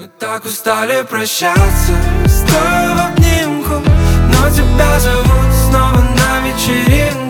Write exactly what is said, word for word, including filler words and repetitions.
Мы так устали прощаться, стоя в обнимку, но тебя зовут снова на вечеринку.